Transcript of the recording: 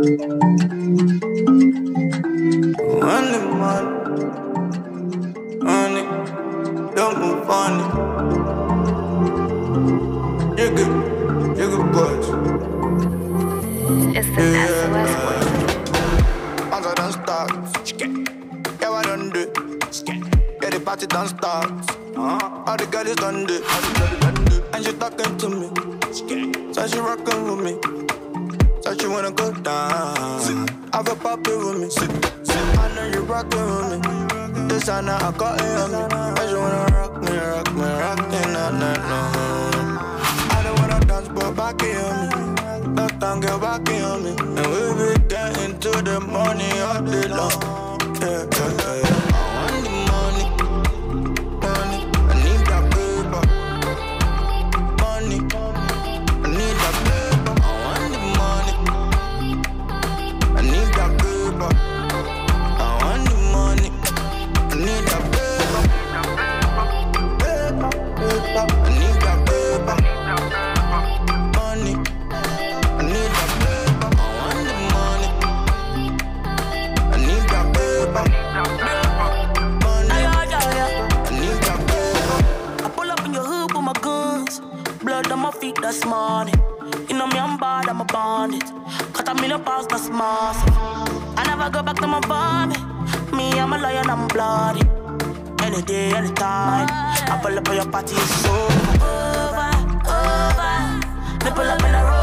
Money, don't move on it. You good boys. It's the SOS boy. Once I don't start, yeah, I don't do. Yeah, the party don't start. All the girls done do. And she talking to me. So she rockin' with me. So she wanna go down. Have a puppy with me. I know you rockin' with me. This I know I got it on me. I just wanna rock me, nah. I don't wanna dance, but back it on me. That time get back it on me. And we be getting to the money all day long. Yeah. I want the money. I need that paper. Money, I need that paper. I want the money. I need that paper. I want the money. I need that paper. Paper. I need that paper. Money. I need that paper. I want the money. I need that paper. Money. I need that paper. I pull up in your hood with my guns. Blood on my feet, that's money. You know me, I'm bad, I'm a bandit. Cut a million pounds, that's massive. I never go back to my vomit. Me, I'm a lion, I'm bloody. Any day, any time. I pull up on your party, it's over. Me pull up in the road.